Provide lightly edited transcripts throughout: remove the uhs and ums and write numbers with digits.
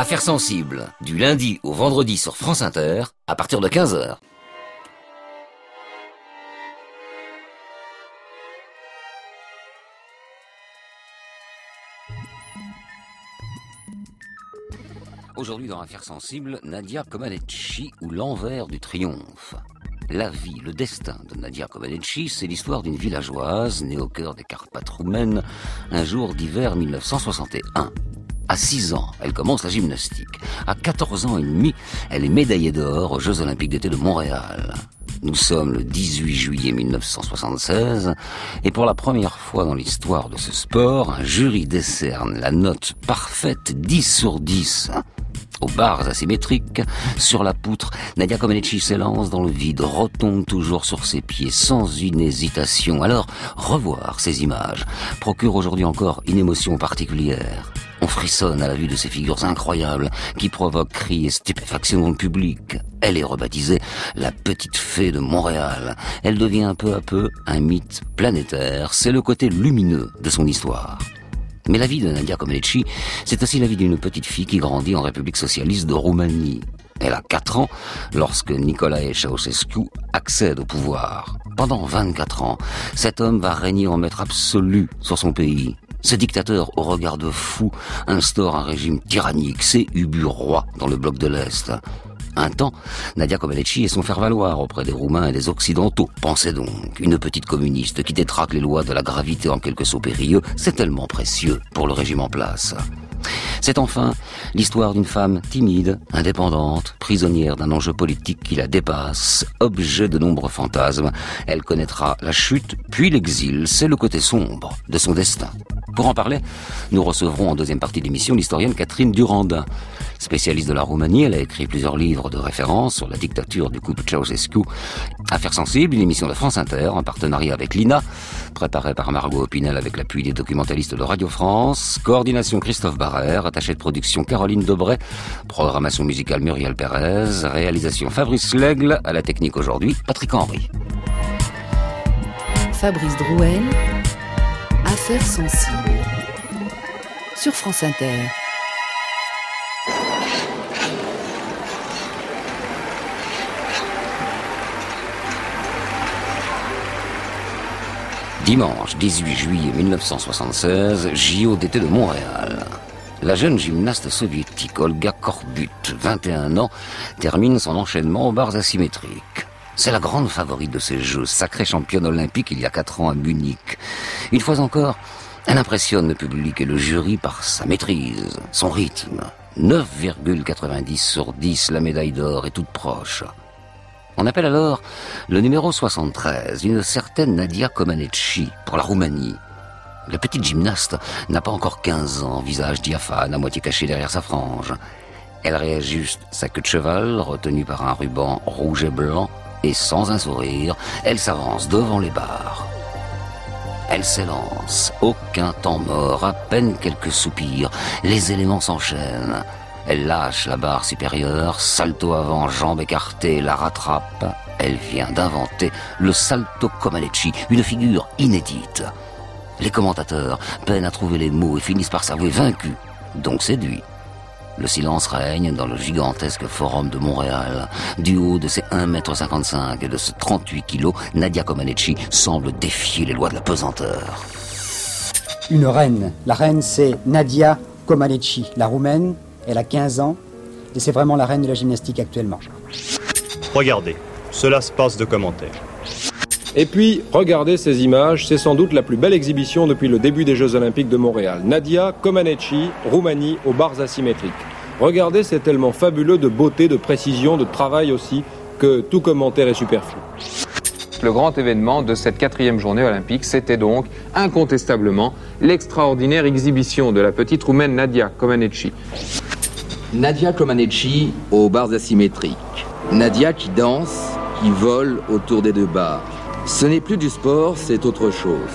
Affaires sensibles, du lundi au vendredi sur France Inter, à partir de 15h. Aujourd'hui dans Affaires sensibles, Nadia Comaneci ou l'envers du triomphe. La vie, le destin de Nadia Comaneci, c'est l'histoire d'une villageoise née au cœur des Carpates roumaines un jour d'hiver 1961. À 6 ans, elle commence la gymnastique. À 14 ans et demi, elle est médaillée d'or aux Jeux Olympiques d'été de Montréal. Nous sommes le 18 juillet 1976 et pour la première fois dans l'histoire de ce sport, un jury décerne la note parfaite 10 sur 10. Aux barres asymétriques, sur la poutre, Nadia Comaneci s'élance dans le vide, retombe toujours sur ses pieds, sans une hésitation. Alors, revoir ces images procure aujourd'hui encore une émotion particulière. On frissonne à la vue de ces figures incroyables qui provoquent cris et stupéfaction dans le public. Elle est rebaptisée la petite fée de Montréal. Elle devient peu à peu un mythe planétaire. C'est le côté lumineux de son histoire. Mais la vie de Nadia Comaneci, c'est aussi la vie d'une petite fille qui grandit en République socialiste de Roumanie. Elle a 4 ans lorsque Nicolae Ceausescu accède au pouvoir. Pendant 24 ans, cet homme va régner en maître absolu sur son pays. Ce dictateur au regard de fou instaure un régime tyrannique. C'est Ubu roi dans le bloc de l'Est. Un temps, Nadia Comaneci est son faire-valoir auprès des Roumains et des Occidentaux. Pensez donc, une petite communiste qui détraque les lois de la gravité en quelques sauts périlleux, c'est tellement précieux pour le régime en place. C'est enfin l'histoire d'une femme timide, indépendante, prisonnière d'un enjeu politique qui la dépasse, objet de nombreux fantasmes. Elle connaîtra la chute, puis l'exil. C'est le côté sombre de son destin. Pour en parler, nous recevrons en deuxième partie de l'émission l'historienne Catherine Durandin. Spécialiste de la Roumanie, elle a écrit plusieurs livres de référence sur la dictature du couple Ceausescu. Affaires sensibles, une émission de France Inter en partenariat avec l'INA, préparée par Margot Opinel avec l'appui des documentalistes de Radio France, coordination Christophe Barrère, attaché de production Caroline Debray, programmation musicale Muriel Pérez, réalisation Fabrice Lègle, à la technique aujourd'hui Patrick Henry. Fabrice Drouel, Affaires sensibles, sur France Inter. Dimanche 18 juillet 1976, JO d'été de Montréal. La jeune gymnaste soviétique Olga Korbut, 21 ans, termine son enchaînement aux barres asymétriques. C'est la grande favorite de ces Jeux, sacrée championne olympique il y a 4 ans à Munich. Une fois encore, elle impressionne le public et le jury par sa maîtrise, son rythme. 9,90 sur 10, la médaille d'or est toute proche. On appelle alors le numéro 73, une certaine Nadia Comaneci, pour la Roumanie. La petite gymnaste n'a pas encore 15 ans, visage diaphane, à moitié caché derrière sa frange. Elle réajuste sa queue de cheval, retenue par un ruban rouge et blanc, et sans un sourire, elle s'avance devant les barres. Elle s'élance, aucun temps mort, à peine quelques soupirs, les éléments s'enchaînent. Elle lâche la barre supérieure, salto avant, jambes écartées, la rattrape. Elle vient d'inventer le salto Comaneci, une figure inédite. Les commentateurs peinent à trouver les mots et finissent par s'avouer vaincus, donc séduits. Le silence règne dans le gigantesque forum de Montréal. Du haut de ses 1,55 m et de ses 38 kg, Nadia Comaneci semble défier les lois de la pesanteur. Une reine. La reine, c'est Nadia Comaneci, la roumaine. Elle a 15 ans et c'est vraiment la reine de la gymnastique actuellement. Regardez, cela se passe de commentaires. Et puis, regardez ces images, c'est sans doute la plus belle exhibition depuis le début des Jeux Olympiques de Montréal. Nadia Comaneci, Roumanie, aux barres asymétriques. Regardez, c'est tellement fabuleux de beauté, de précision, de travail aussi, que tout commentaire est superflu. Le grand événement de cette 4e journée olympique, c'était donc incontestablement l'extraordinaire exhibition de la petite roumaine Nadia Comaneci. Nadia Comaneci aux barres asymétriques. Nadia qui danse, qui vole autour des 2 barres. Ce n'est plus du sport, c'est autre chose.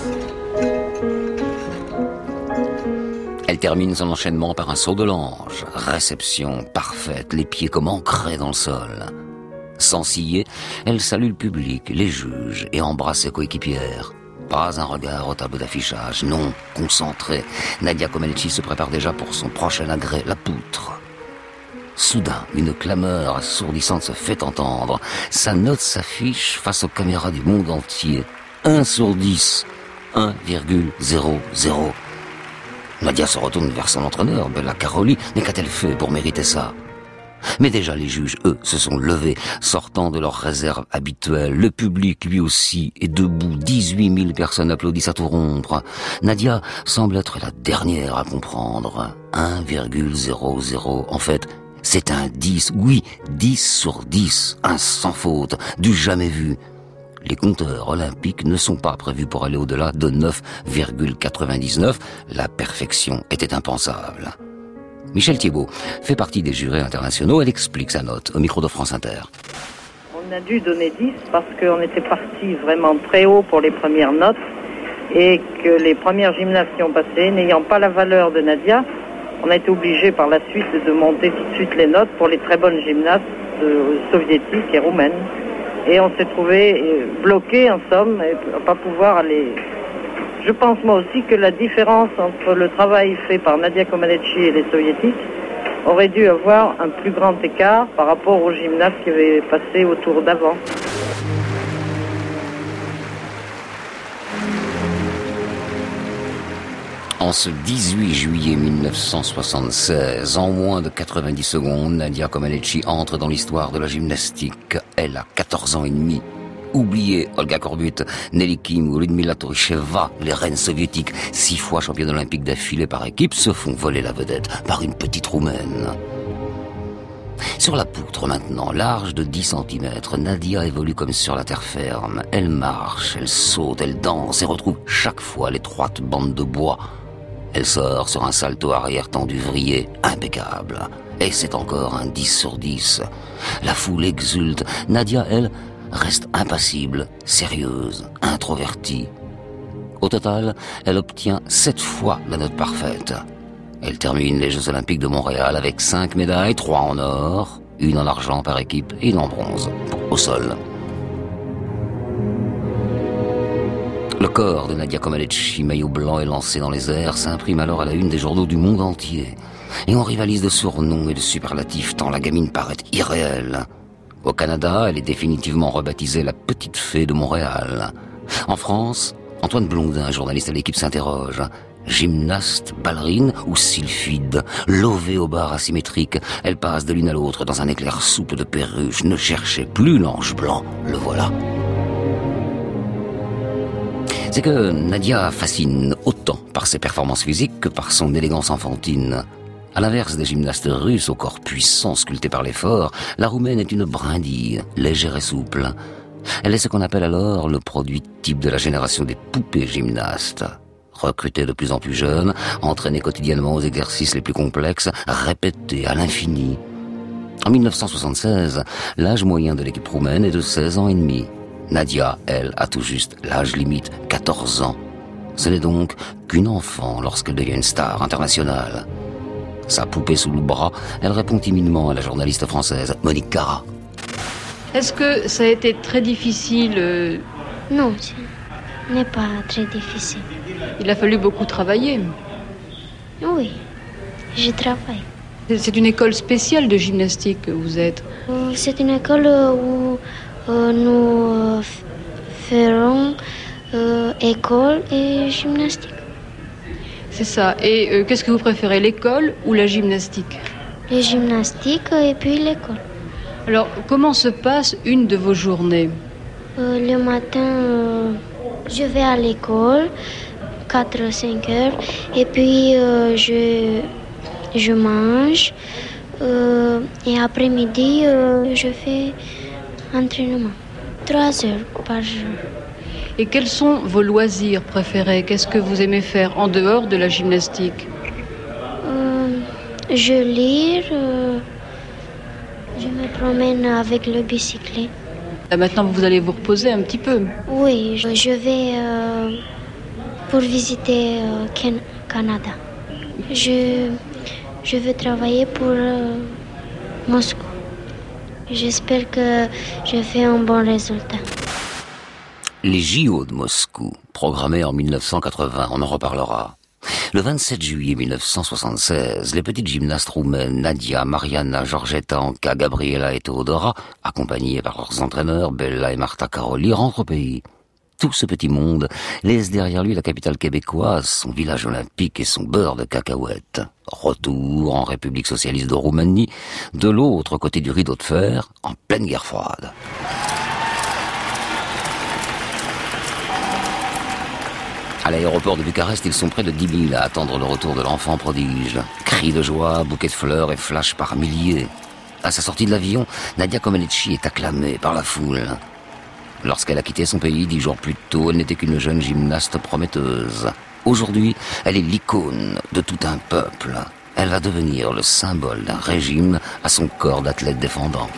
Elle termine son enchaînement par un saut de l'ange. Réception parfaite, les pieds comme ancrés dans le sol. Sans ciller, elle salue le public, les juges et embrasse ses coéquipières. Pas un regard au tableau d'affichage, non, concentré. Nadia Comaneci se prépare déjà pour son prochain agrès, la poutre. Soudain, une clameur assourdissante se fait entendre. Sa note s'affiche face aux caméras du monde entier. 1 sur 10. 1,00. Nadia se retourne vers son entraîneur, Bella Caroli. Mais qu'a-t-elle fait pour mériter ça? Mais déjà les juges, eux, se sont levés, sortant de leur réserve habituelle. Le public, lui aussi, est debout. 18 000 personnes applaudissent à tout rompre. Nadia semble être la dernière à comprendre. 1,00. En fait, c'est un 10. Oui, 10 sur 10. Un sans faute, du jamais vu. Les compteurs olympiques ne sont pas prévus pour aller au-delà de 9,99. La perfection était impensable. Michel Thiébaut fait partie des jurés internationaux. Elle explique sa note au micro de France Inter. On a dû donner 10 parce qu'on était parti vraiment très haut pour les premières notes et que les premières gymnastes qui ont passé, n'ayant pas la valeur de Nadia, on a été obligé par la suite de monter tout de suite les notes pour les très bonnes gymnastes soviétiques et roumaines. Et on s'est trouvé bloqué en somme et pas pouvoir aller... Je pense moi aussi que la différence entre le travail fait par Nadia Comaneci et les soviétiques aurait dû avoir un plus grand écart par rapport aux gymnastes qui avaient passé au tour d'avant. En ce 18 juillet 1976, en moins de 90 secondes, Nadia Comaneci entre dans l'histoire de la gymnastique. Elle a 14 ans et demi. Oubliez Olga Korbut, Nelly Kim ou Ludmila Touricheva, les reines soviétiques, 6 fois championnes olympiques d'affilée par équipe, se font voler la vedette par une petite roumaine. Sur la poutre maintenant, large de 10 cm, Nadia évolue comme sur la terre ferme. Elle marche, elle saute, elle danse et retrouve chaque fois l'étroite bande de bois. Elle sort sur un salto arrière tendu vrillé, impeccable. Et c'est encore un 10 sur 10. La foule exulte. Nadia, elle, reste impassible, sérieuse, introvertie. Au total, elle obtient 7 fois la note parfaite. Elle termine les Jeux Olympiques de Montréal avec 5 médailles, 3 en or, 1 en argent par équipe et 1 en bronze, au sol. Le corps de Nadia Comaneci, maillot blanc et lancé dans les airs, s'imprime alors à la une des journaux du monde entier. Et on rivalise de surnoms et de superlatifs tant la gamine paraît irréelle. Au Canada, elle est définitivement rebaptisée la Petite Fée de Montréal. En France, Antoine Blondin, journaliste à l'équipe, s'interroge. Gymnaste, ballerine ou sylphide, lovée au bar asymétrique, elle passe de l'une à l'autre dans un éclair souple de perruche. Ne cherchez plus l'ange blanc, le voilà. C'est que Nadia fascine autant par ses performances physiques que par son élégance enfantine. À l'inverse des gymnastes russes au corps puissant sculpté par l'effort, la roumaine est une brindille, légère et souple. Elle est ce qu'on appelle alors le produit type de la génération des poupées gymnastes. Recrutée de plus en plus jeune, entraînée quotidiennement aux exercices les plus complexes, répétée à l'infini. En 1976, l'âge moyen de l'équipe roumaine est de 16 ans et demi. Nadia, elle, a tout juste l'âge limite, 14 ans. Ce n'est donc qu'une enfant lorsqu'elle devient une star internationale. Sa poupée sous le bras, elle répond timidement à la journaliste française Monique Cara. Est-ce que ça a été très difficile Non, ce n'est pas très difficile. Il a fallu beaucoup travailler. Oui, je travaille. C'est une école spéciale de gymnastique que vous êtes. C'est une école où nous ferons école et gymnastique. C'est ça. Et qu'est-ce que vous préférez, l'école ou la gymnastique? La gymnastique et puis l'école. Alors, comment se passe une de vos journées? Le matin, je vais à l'école, 4-5 heures, et puis je mange, et après-midi, je fais entraînement, 3 heures par jour. Et quels sont vos loisirs préférés? Qu'est-ce que vous aimez faire en dehors de la gymnastique? Je lis, je me promène avec le bicyclette. Là, maintenant, vous allez vous reposer un petit peu. Oui, je vais pour visiter Canada. Je veux travailler pour Moscou. J'espère que je fais un bon résultat. Les JO de Moscou, programmés en 1980, on en reparlera. Le 27 juillet 1976, les petites gymnastes roumaines Nadia, Mariana, Georgeta, Anca, Gabriela et Teodora, accompagnées par leurs entraîneurs Bella et Marta Caroli, rentrent au pays. Tout ce petit monde laisse derrière lui la capitale québécoise, son village olympique et son beurre de cacahuètes. Retour en République socialiste de Roumanie, de l'autre côté du rideau de fer, en pleine guerre froide. À l'aéroport de Bucarest, ils sont près de 10 000 à attendre le retour de l'enfant prodige. Cris de joie, bouquets de fleurs et flashs par milliers. À sa sortie de l'avion, Nadia Comaneci est acclamée par la foule. Lorsqu'elle a quitté son pays 10 jours plus tôt, elle n'était qu'une jeune gymnaste prometteuse. Aujourd'hui, elle est l'icône de tout un peuple. Elle va devenir le symbole d'un régime à son corps d'athlète défendant.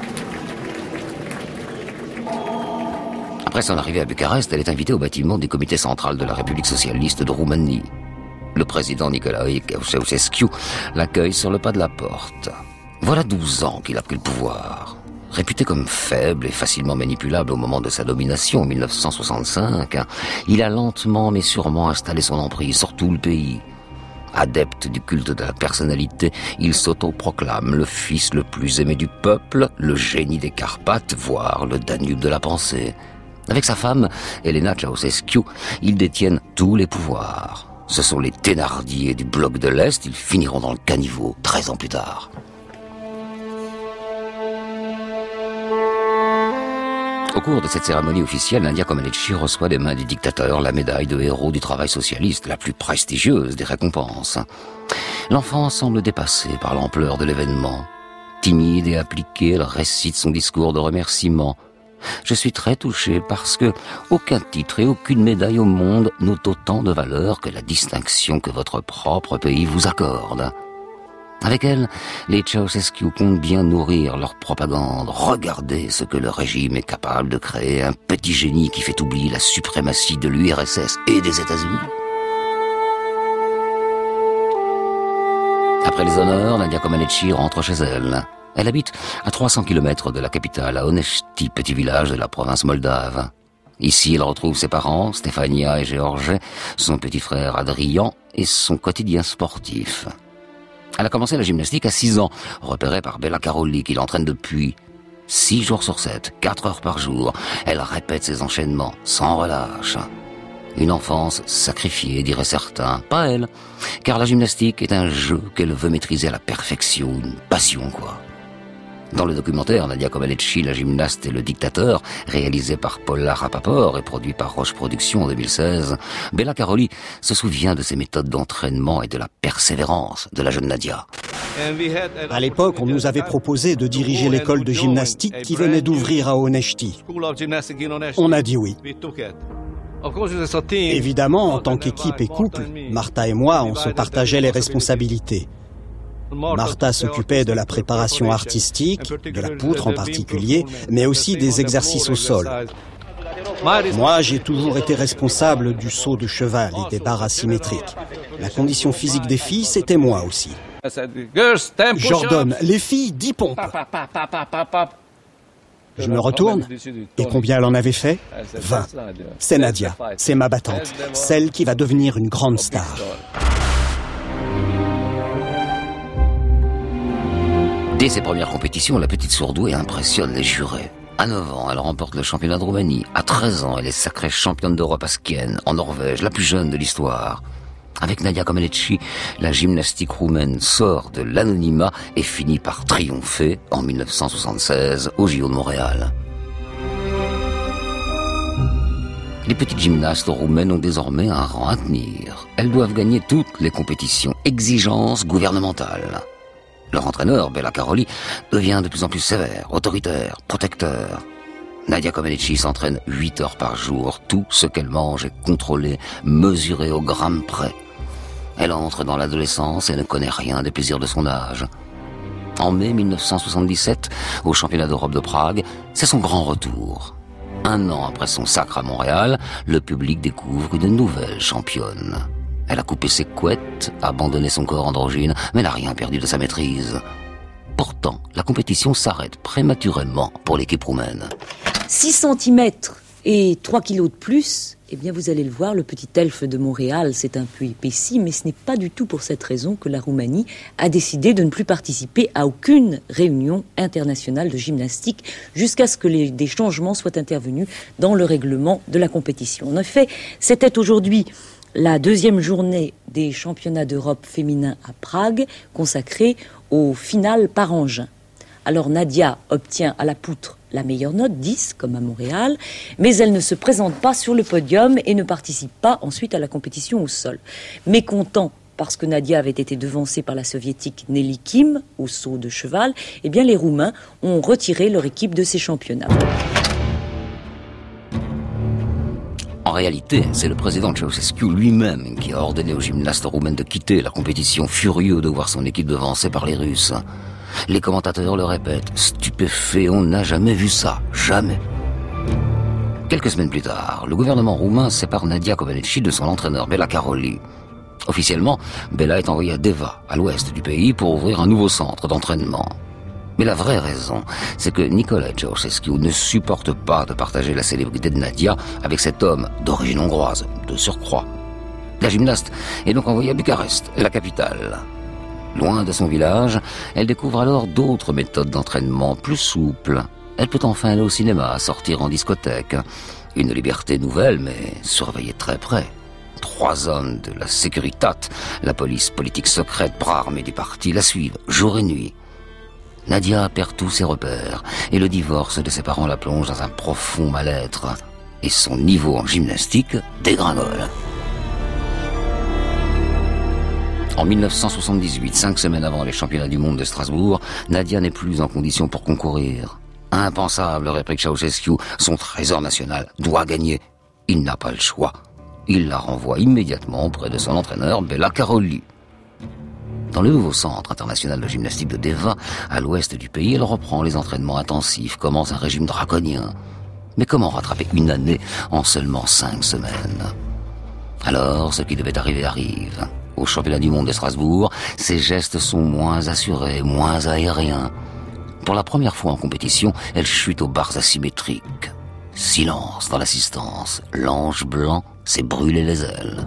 Après son arrivée à Bucarest, elle est invitée au bâtiment du comité central de la République socialiste de Roumanie. Le président Nicolae Ceausescu l'accueille sur le pas de la porte. Voilà 12 ans qu'il a pris le pouvoir. Réputé comme faible et facilement manipulable au moment de sa domination en 1965, il a lentement mais sûrement installé son emprise sur tout le pays. Adepte du culte de la personnalité, il s'autoproclame le fils le plus aimé du peuple, le génie des Carpates, voire le Danube de la pensée. Avec sa femme, Elena Ceausescu, ils détiennent tous les pouvoirs. Ce sont les Thénardier du bloc de l'Est, ils finiront dans le caniveau 13 ans plus tard. Au cours de cette cérémonie officielle, Nadia Comaneci reçoit des mains du dictateur la médaille de héros du travail socialiste, la plus prestigieuse des récompenses. L'enfant semble dépassé par l'ampleur de l'événement. Timide et appliquée, elle récite son discours de remerciement. Je suis très touché parce que aucun titre et aucune médaille au monde n'ont autant de valeur que la distinction que votre propre pays vous accorde. Avec elle, les Ceausescu comptent bien nourrir leur propagande. Regardez ce que le régime est capable de créer, un petit génie qui fait oublier la suprématie de l'URSS et des États-Unis. Après les honneurs, Nadia Comaneci rentre chez elle. Elle habite à 300 km de la capitale, à Onesti, petit village de la province moldave. Ici, elle retrouve ses parents, Stefania et George, son petit frère Adrian et son quotidien sportif. Elle a commencé la gymnastique à 6 ans, repérée par Bella Caroli qui l'entraîne depuis 6 jours sur 7, 4 heures par jour. Elle répète ses enchaînements sans relâche. Une enfance sacrifiée, diraient certains. Pas elle, car la gymnastique est un jeu qu'elle veut maîtriser à la perfection, une passion quoi. Dans le documentaire Nadia Comaneci, la gymnaste et le dictateur, réalisé par Paula Rapaport et produit par Roche Productions en 2016, Bella Caroli se souvient de ses méthodes d'entraînement et de la persévérance de la jeune Nadia. À l'époque, on nous avait proposé de diriger l'école de gymnastique qui venait d'ouvrir à Onesti. On a dit oui. Évidemment, en tant qu'équipe et couple, Marta et moi, on se partageait les responsabilités. Marta s'occupait de la préparation artistique, de la poutre en particulier, mais aussi des exercices au sol. Moi, j'ai toujours été responsable du saut de cheval et des barres asymétriques. La condition physique des filles, c'était moi aussi. J'ordonne, les filles, 10 pompes. Je me retourne, et combien elle en avait fait ? 20. C'est Nadia, c'est ma battante, celle qui va devenir une grande star. Dès ses premières compétitions, la petite sourdouée impressionne les jurés. À 9 ans, elle remporte le championnat de Roumanie. À 13 ans, elle est sacrée championne d'Europe à Skien, en Norvège, la plus jeune de l'histoire. Avec Nadia Comaneci, la gymnastique roumaine sort de l'anonymat et finit par triompher en 1976 au JO de Montréal. Les petites gymnastes roumaines ont désormais un rang à tenir. Elles doivent gagner toutes les compétitions, exigences gouvernementales. Leur entraîneur, Bella Caroli, devient de plus en plus sévère, autoritaire, protecteur. Nadia Comaneci s'entraîne 8 heures par jour. Tout ce qu'elle mange est contrôlé, mesuré au gramme près. Elle entre dans l'adolescence et ne connaît rien des plaisirs de son âge. En mai 1977, au championnat d'Europe de Prague, c'est son grand retour. 1 an après son sacre à Montréal, le public découvre une nouvelle championne. Elle a coupé ses couettes, abandonné son corps androgyne, mais n'a rien perdu de sa maîtrise. Pourtant, la compétition s'arrête prématurément pour l'équipe roumaine. 6 cm Et 3 kilos de plus, eh bien vous allez le voir, le petit elfe de Montréal s'est un peu épaissi, mais ce n'est pas du tout pour cette raison que la Roumanie a décidé de ne plus participer à aucune réunion internationale de gymnastique jusqu'à ce que des changements soient intervenus dans le règlement de la compétition. En effet, c'était aujourd'hui la 2e journée des championnats d'Europe féminins à Prague, consacrée au final par engin. Alors Nadia obtient à la poutre la meilleure note, 10, comme à Montréal, mais elle ne se présente pas sur le podium et ne participe pas ensuite à la compétition au sol. Mécontent parce que Nadia avait été devancée par la soviétique Nelly Kim au saut de cheval, eh bien les Roumains ont retiré leur équipe de ces championnats. En réalité, c'est le président Ceausescu lui-même qui a ordonné aux gymnastes roumaines de quitter la compétition, furieux de voir son équipe devancée par les Russes. Les commentateurs le répètent, stupéfaits, on n'a jamais vu ça, jamais. Quelques semaines plus tard, le gouvernement roumain sépare Nadia Comaneci de son entraîneur Bela Karolyi. Officiellement, Bela est envoyé à Deva, à l'ouest du pays, pour ouvrir un nouveau centre d'entraînement. Mais la vraie raison, c'est que Nicolae Ceausescu ne supporte pas de partager la célébrité de Nadia avec cet homme d'origine hongroise, de surcroît. La gymnaste est donc envoyée à Bucarest, la capitale. Loin de son village, elle découvre alors d'autres méthodes d'entraînement plus souples. Elle peut enfin aller au cinéma, sortir en discothèque. Une liberté nouvelle, mais surveillée de très près. 3 hommes de la Securitat, la police politique secrète, bras armés du parti, la suivent, jour et nuit. Nadia perd tous ses repères, et le divorce de ses parents la plonge dans un profond mal-être. Et son niveau en gymnastique dégringole. En 1978, 5 semaines avant les championnats du monde de Strasbourg, Nadia n'est plus en condition pour concourir. Impensable, réplique Ceausescu, son trésor national doit gagner. Il n'a pas le choix. Il la renvoie immédiatement auprès de son entraîneur Bela Karolyi. Dans le nouveau centre international de gymnastique de Deva, à l'ouest du pays, elle reprend les entraînements intensifs, commence un régime draconien. Mais comment rattraper une année en seulement 5 semaines ? Alors, ce qui devait arriver arrive. Au championnat du monde de Strasbourg, ses gestes sont moins assurés, moins aériens. Pour la première fois en compétition, elle chute aux barres asymétriques. Silence dans l'assistance. L'ange blanc s'est brûlé les ailes.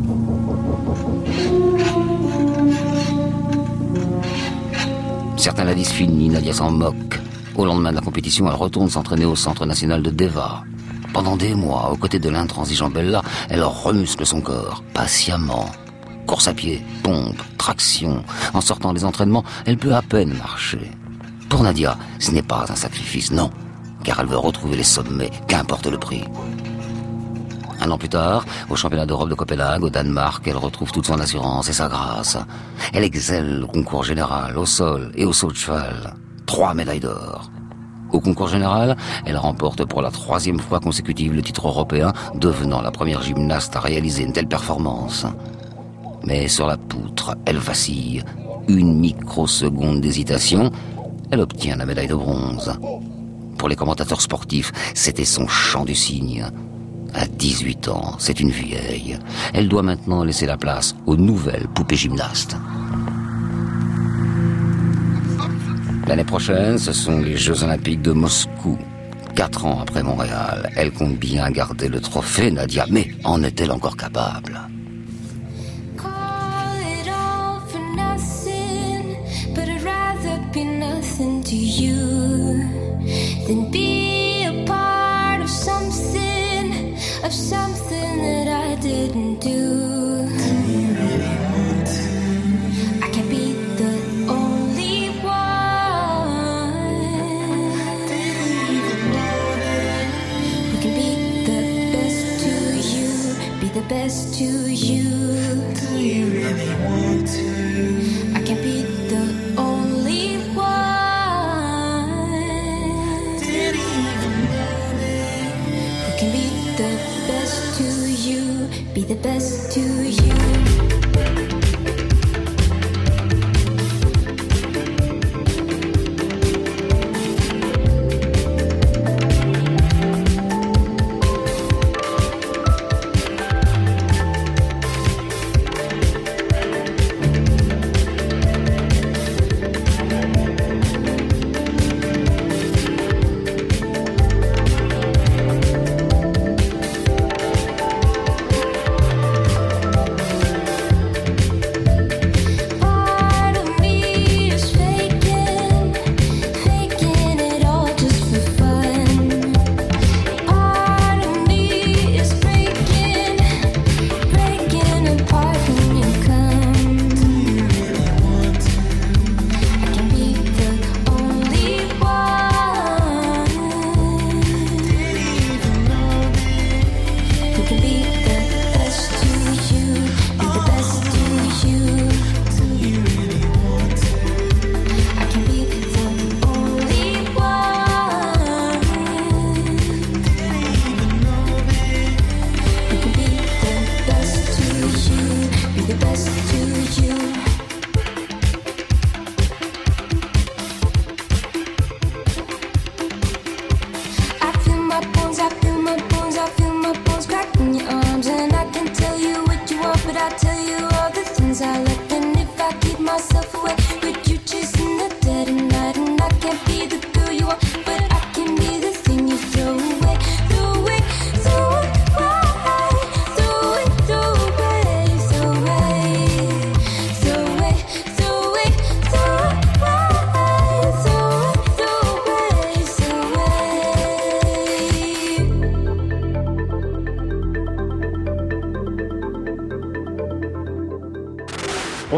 Certains la disent finie, Nadia s'en moque. Au lendemain de la compétition, elle retourne s'entraîner au centre national de Deva. Pendant des mois, aux côtés de l'intransigeant Bela, elle remuscle son corps, patiemment. Course à pied, pompe, traction. En sortant des entraînements, elle peut à peine marcher. Pour Nadia, ce n'est pas un sacrifice, non, car elle veut retrouver les sommets, qu'importe le prix. 1 an plus tard, au championnat d'Europe de Copenhague, au Danemark, elle retrouve toute son assurance et sa grâce. Elle excelle au concours général, au sol et au saut de cheval. 3 médailles d'or. Au concours général, elle remporte pour la 3e fois consécutive le titre européen, devenant la première gymnaste à réaliser une telle performance. Mais sur la poutre, elle vacille. 1 microseconde d'hésitation, elle obtient la médaille de bronze. Pour les commentateurs sportifs, c'était son chant du cygne. À 18 ans, c'est une vieille. Elle doit maintenant laisser la place aux nouvelles poupées gymnastes. L'année prochaine, ce sont les Jeux Olympiques de Moscou. 4 ans après Montréal, elle compte bien garder le trophée, Nadia, mais en est-elle encore capable ? To you, then be a part of something that I didn't do. I can't be the only one who can be the best to you, be the best to you. Do you really want to? I can't be the only one. Can be the best to you.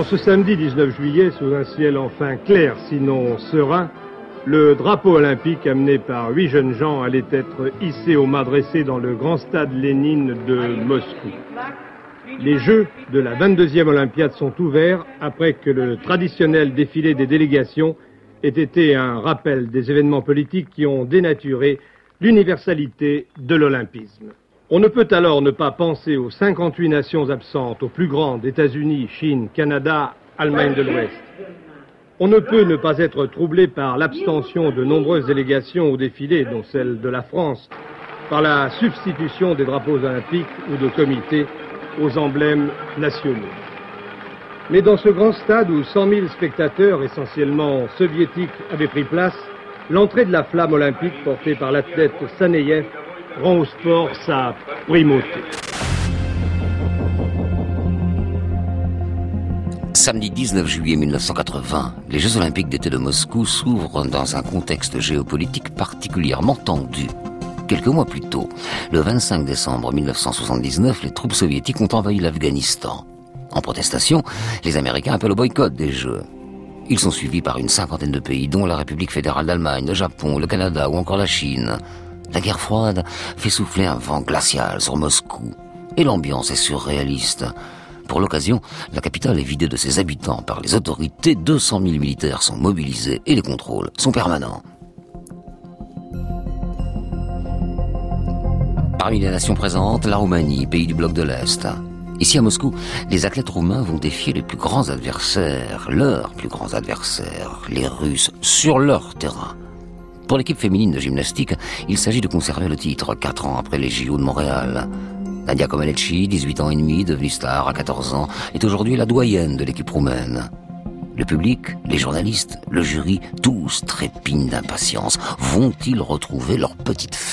En ce samedi 19 juillet, sous un ciel enfin clair, sinon serein, le drapeau olympique amené par 8 jeunes gens allait être hissé au mât dressé dans le grand stade Lénine de Moscou. Les Jeux de la 22e Olympiade sont ouverts après que le traditionnel défilé des délégations ait été un rappel des événements politiques qui ont dénaturé l'universalité de l'olympisme. On ne peut alors ne pas penser aux 58 nations absentes, aux plus grandes, États-Unis, Chine, Canada, Allemagne de l'Ouest. On ne peut ne pas être troublé par l'abstention de nombreuses délégations au défilé, dont celle de la France, par la substitution des drapeaux olympiques ou de comités aux emblèmes nationaux. Mais dans ce grand stade où 100 000 spectateurs, essentiellement soviétiques, avaient pris place, l'entrée de la flamme olympique portée par l'athlète Saneyev rend au sport sa primauté. Samedi 19 juillet 1980, les Jeux Olympiques d'été de Moscou s'ouvrent dans un contexte géopolitique particulièrement tendu. Quelques mois plus tôt, le 25 décembre 1979, les troupes soviétiques ont envahi l'Afghanistan. En protestation, les Américains appellent au boycott des Jeux. Ils sont suivis par une cinquantaine de pays, dont la République fédérale d'Allemagne, le Japon, le Canada ou encore la Chine. La guerre froide fait souffler un vent glacial sur Moscou. Et l'ambiance est surréaliste. Pour l'occasion, la capitale est vidée de ses habitants par les autorités. 200 000 militaires sont mobilisés et les contrôles sont permanents. Parmi les nations présentes, la Roumanie, pays du bloc de l'Est. Ici à Moscou, les athlètes roumains vont défier les plus grands adversaires, leurs plus grands adversaires, les Russes, sur leur terrain. Pour l'équipe féminine de gymnastique, il s'agit de conserver le titre 4 ans après les JO de Montréal. Nadia Comaneci, 18 ans et demi, devenue star à 14 ans, est aujourd'hui la doyenne de l'équipe roumaine. Le public, les journalistes, le jury, tous trépignent d'impatience. Vont-ils retrouver leur petite fée ?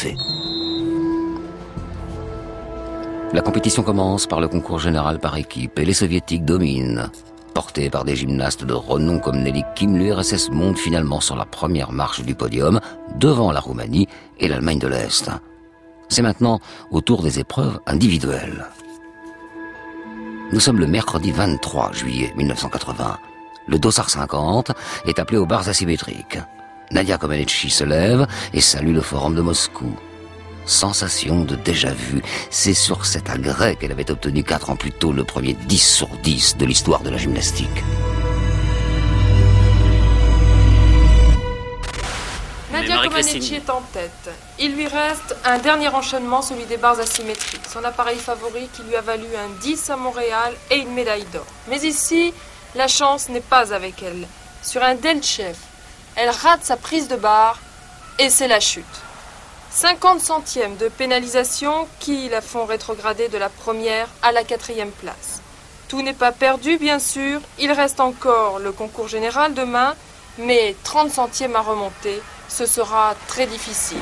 La compétition commence par le concours général par équipe et les soviétiques dominent. Portés par des gymnastes de renom comme Nelly Kim, l'URSS monte finalement sur la première marche du podium devant la Roumanie et l'Allemagne de l'Est. C'est maintenant au tour des épreuves individuelles. Nous sommes le mercredi 23 juillet 1980. Le dossard 50 est appelé aux barres asymétriques. Nadia Comaneci se lève et salue le forum de Moscou. Sensation de déjà-vu, c'est sur cet agrès qu'elle avait obtenu 4 ans plus tôt le premier 10 sur 10 de l'histoire de la gymnastique. Nadia Comaneci est en tête. Il lui reste un dernier enchaînement, celui des barres asymétriques. Son appareil favori qui lui a valu un 10 à Montréal et une médaille d'or. Mais ici, la chance n'est pas avec elle. Sur un Delchev, elle rate sa prise de barre et c'est la chute. 50 centièmes de pénalisation qui la font rétrograder de la première à la 4e place. Tout n'est pas perdu, bien sûr. Il reste encore le concours général demain, mais 30 centièmes à remonter, ce sera très difficile.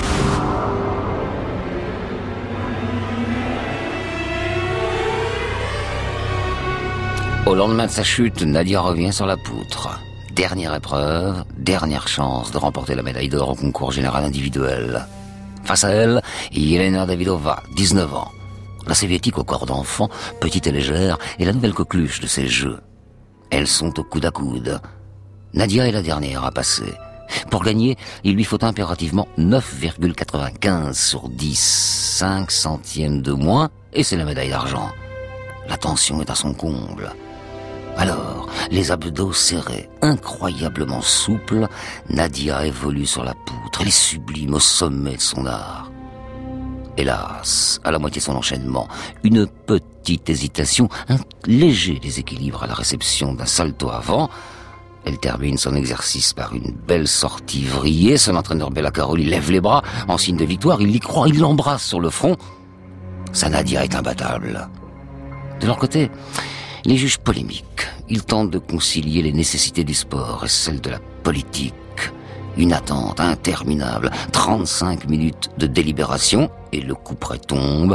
Au lendemain de sa chute, Nadia revient sur la poutre. Dernière épreuve, dernière chance de remporter la médaille d'or au concours général individuel. Face à elle, Yelena Davidova, 19 ans. La soviétique au corps d'enfant, petite et légère, est la nouvelle coqueluche de ces Jeux. Elles sont au coude à coude. Nadia est la dernière à passer. Pour gagner, il lui faut impérativement 9,95 sur 10, 5 centièmes de moins, et c'est la médaille d'argent. La tension est à son comble. Alors, les abdos serrés, incroyablement souples, Nadia évolue sur la poutre, elle est sublime au sommet de son art. Hélas, à la moitié de son enchaînement, une petite hésitation, un léger déséquilibre à la réception d'un salto avant. Elle termine son exercice par une belle sortie vrillée. Son entraîneur Bela Karolyi lève les bras en signe de victoire. Il y croit, il l'embrasse sur le front. Sa Nadia est imbattable. De leur côté, les juges polémiques. Ils tentent de concilier les nécessités du sport et celles de la politique. Une attente interminable, 35 minutes de délibération et le couperet tombe.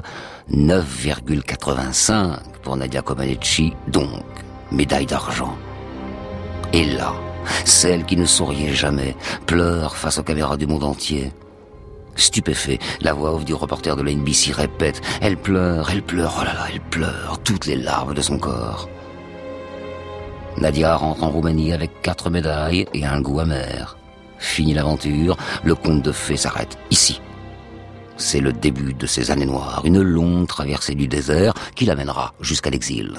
9,85 pour Nadia Comaneci, donc médaille d'argent. Et là, celle qui ne souriait jamais pleure face aux caméras du monde entier. Stupéfait, la voix off du reporter de la NBC répète « Elle pleure, oh là là, elle pleure, toutes les larmes de son corps ». Nadia rentre en Roumanie avec 4 médailles et un goût amer. Fini l'aventure, le conte de fées s'arrête ici. C'est le début de ces années noires, une longue traversée du désert qui l'amènera jusqu'à l'exil.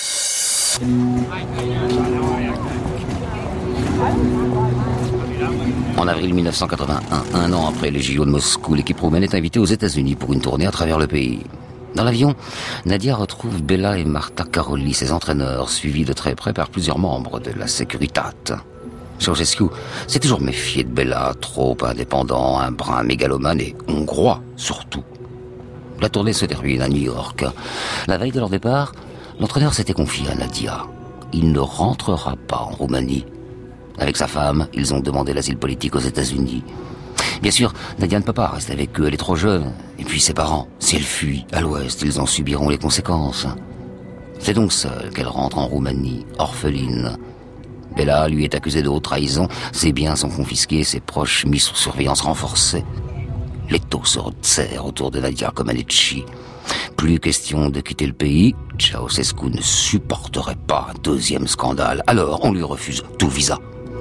En avril 1981, un an après les JO de Moscou, l'équipe roumaine est invitée aux États-Unis pour une tournée à travers le pays. Dans l'avion, Nadia retrouve Bela et Marta Karoli, ses entraîneurs, suivis de très près par plusieurs membres de la Securitate. Ceausescu s'est toujours méfié de Bela, trop indépendant, un brin mégalomane et hongrois surtout. La tournée se termine à New York. La veille de leur départ, l'entraîneur s'était confié à Nadia. Il ne rentrera pas en Roumanie. Avec sa femme, ils ont demandé l'asile politique aux États-Unis. Bien sûr, Nadia ne peut pas rester avec eux, elle est trop jeune. Et puis ses parents, si elle fuit à l'ouest, ils en subiront les conséquences. C'est donc seule qu'elle rentre en Roumanie, orpheline. Bela lui est accusé de haute trahison, ses biens sont confisqués, ses proches mis sous surveillance renforcée. L'étau se resserre autour de Nadia Comaneci. Plus question de quitter le pays, Ceausescu ne supporterait pas un deuxième scandale. Alors on lui refuse tout visa.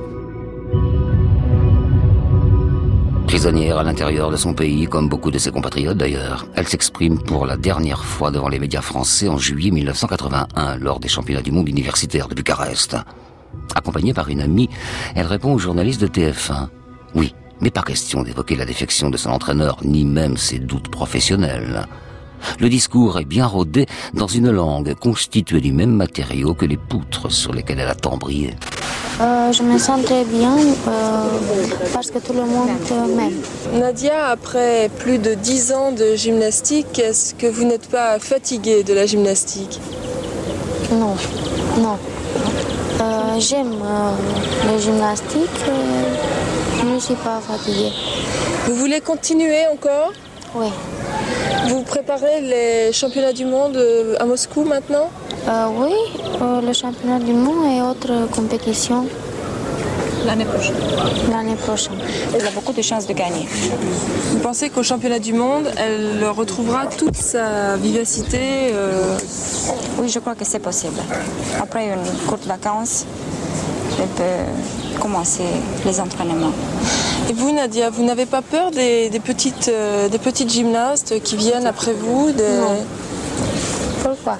Prisonnière à l'intérieur de son pays, comme beaucoup de ses compatriotes d'ailleurs, elle s'exprime pour la dernière fois devant les médias français en juillet 1981, lors des championnats du monde universitaires de Bucarest. Accompagnée par une amie, elle répond aux journalistes de TF1. Oui, mais pas question d'évoquer la défection de son entraîneur, ni même ses doutes professionnels. Le discours est bien rodé dans une langue constituée du même matériau que les poutres sur lesquelles elle a tant brillé. Je me sens très bien parce que tout le monde m'aime. Nadia, après plus de 10 ans de gymnastique, est-ce que vous n'êtes pas fatiguée de la gymnastique? Non, non. J'aime la gymnastique, je ne suis pas fatiguée. Vous voulez continuer encore? Oui. Vous préparez les championnats du monde à Moscou maintenant? Oui, le championnat du monde et autres compétitions. L'année prochaine. L'année prochaine. Elle a beaucoup de chances de gagner. Vous pensez qu'au championnat du monde, elle retrouvera toute sa vivacité Oui, je crois que c'est possible. Après une courte vacance, elle peut commencer les entraînements. Et vous, Nadia, vous n'avez pas peur des petites gymnastes qui viennent après vous Non. Pourquoi?